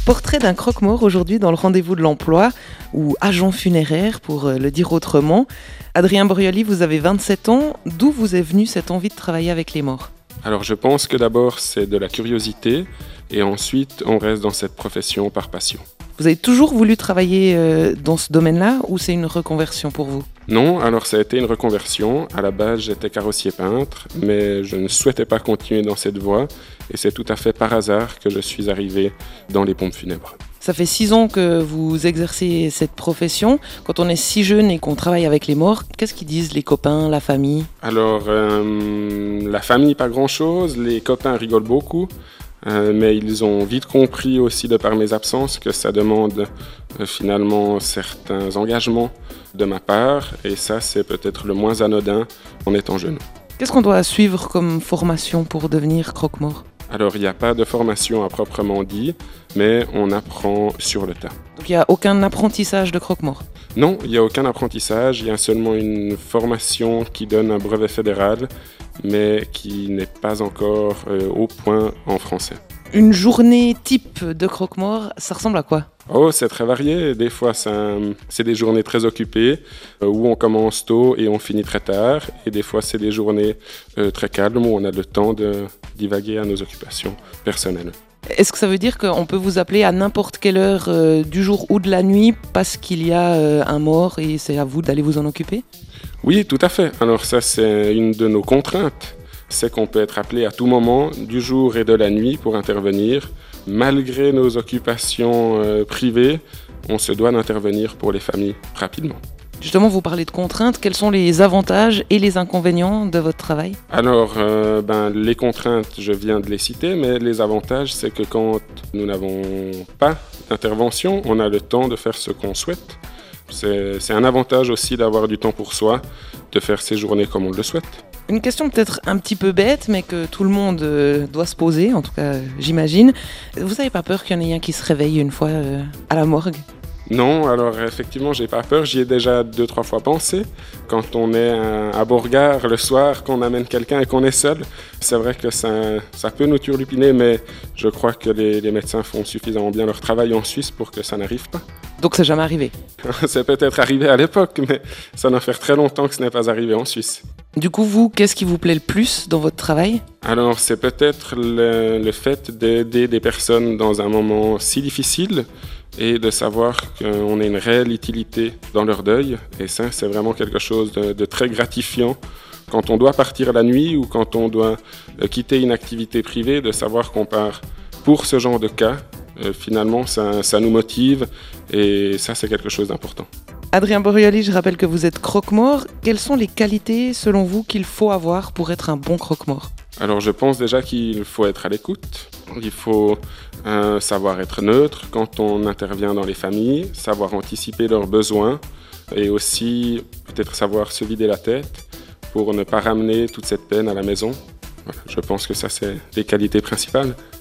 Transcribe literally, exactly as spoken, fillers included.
Portrait d'un croque-mort aujourd'hui dans le rendez-vous de l'emploi, ou agent funéraire pour le dire autrement. Adrien Borioli, vous avez vingt-sept ans. D'où vous est venue cette envie de travailler avec les morts ? Alors je pense que d'abord c'est de la curiosité et ensuite on reste dans cette profession par passion. Vous avez toujours voulu travailler dans ce domaine-là ou c'est une reconversion pour vous ? Non, alors ça a été une reconversion. À la base j'étais carrossier peintre, mais je ne souhaitais pas continuer dans cette voie et c'est tout à fait par hasard que je suis arrivé dans les pompes funèbres. Ça fait six ans que vous exercez cette profession. Quand on est si jeune et qu'on travaille avec les morts, qu'est-ce qu'ils disent les copains, la famille ? Alors, euh, la famille, pas grand-chose. Les copains rigolent beaucoup. Euh, mais ils ont vite compris aussi de par mes absences que ça demande euh, finalement certains engagements de ma part. Et ça, c'est peut-être le moins anodin en étant jeune. Qu'est-ce qu'on doit suivre comme formation pour devenir croque-mort ? Alors, il n'y a pas de formation à proprement dit, mais on apprend sur le tas. Donc, il n'y a aucun apprentissage de croque-mort ? Non, il n'y a aucun apprentissage. Il y a seulement une formation qui donne un brevet fédéral, mais qui n'est pas encore euh, au point en français. Une journée type de croque-mort, ça ressemble à quoi ? Oh, c'est très varié. Des fois, ça, c'est des journées très occupées euh, où on commence tôt et on finit très tard. Et des fois, c'est des journées euh, très calmes où on a le temps de divaguer à nos occupations personnelles. Est-ce que ça veut dire qu'on peut vous appeler à n'importe quelle heure euh, du jour ou de la nuit parce qu'il y a euh, un mort et c'est à vous d'aller vous en occuper ? Oui, tout à fait. Alors ça, c'est une de nos contraintes. C'est qu'on peut être appelé à tout moment du jour et de la nuit pour intervenir. Malgré nos occupations euh, privées, on se doit d'intervenir pour les familles rapidement. Justement, vous parlez de contraintes. Quels sont les avantages et les inconvénients de votre travail ? Alors, euh, ben, les contraintes, je viens de les citer, mais les avantages, c'est que quand nous n'avons pas d'intervention, on a le temps de faire ce qu'on souhaite. C'est, c'est un avantage aussi d'avoir du temps pour soi, de faire ses journées comme on le souhaite. Une question peut-être un petit peu bête, mais que tout le monde euh, doit se poser, en tout cas, euh, j'imagine. Vous n'avez pas peur qu'il y en ait un qui se réveille une fois euh, à la morgue ? Non, alors effectivement, j'ai pas peur. J'y ai déjà deux, trois fois pensé. Quand on est à Beauregard le soir, qu'on amène quelqu'un et qu'on est seul, c'est vrai que ça, ça peut nous turlupiner, mais je crois que les, les médecins font suffisamment bien leur travail en Suisse pour que ça n'arrive pas. Donc c'est jamais arrivé ? C'est peut-être arrivé à l'époque, mais ça doit faire très longtemps que ce n'est pas arrivé en Suisse. Du coup, vous, qu'est-ce qui vous plaît le plus dans votre travail ? Alors, c'est peut-être le, le fait d'aider des personnes dans un moment si difficile et de savoir qu'on a une réelle utilité dans leur deuil. Et ça, c'est vraiment quelque chose de, de très gratifiant. Quand on doit partir la nuit ou quand on doit quitter une activité privée, de savoir qu'on part pour ce genre de cas, euh, finalement, ça, ça nous motive et ça, c'est quelque chose d'important. Adrien Borioli, je rappelle que vous êtes croque-mort. Quelles sont les qualités, selon vous, qu'il faut avoir pour être un bon croque-mort ? Alors, je pense déjà qu'il faut être à l'écoute. Il faut euh, savoir être neutre quand on intervient dans les familles, savoir anticiper leurs besoins et aussi peut-être savoir se vider la tête pour ne pas ramener toute cette peine à la maison. Voilà, je pense que ça, c'est les qualités principales.